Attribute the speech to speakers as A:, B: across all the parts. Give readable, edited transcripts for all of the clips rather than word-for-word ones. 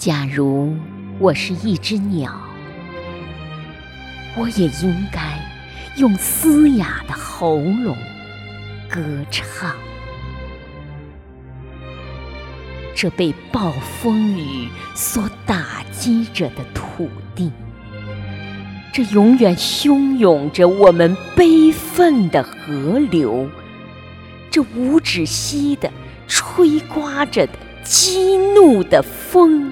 A: 假如我是一只鸟，我也应该用嘶哑的喉咙歌唱。这被暴风雨所打击着的土地，这永远汹涌着我们悲愤的河流，这无止息的吹刮着的激怒的风，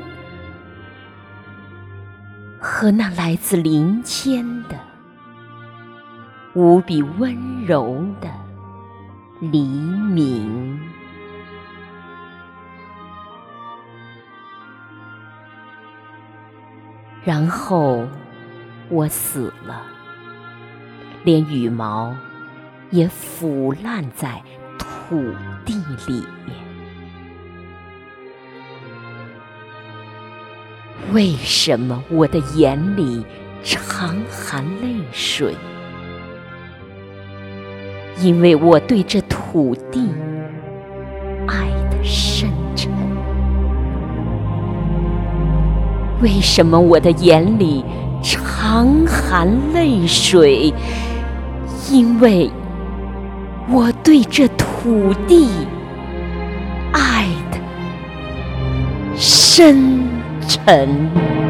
A: 和那来自林间的无比温柔的黎明。然后我死了，连羽毛也腐烂在土地里面。为什么我的眼里常含泪水？因为我对这土地爱得深沉。为什么我的眼里常含泪水？因为我对这土地爱得深沉。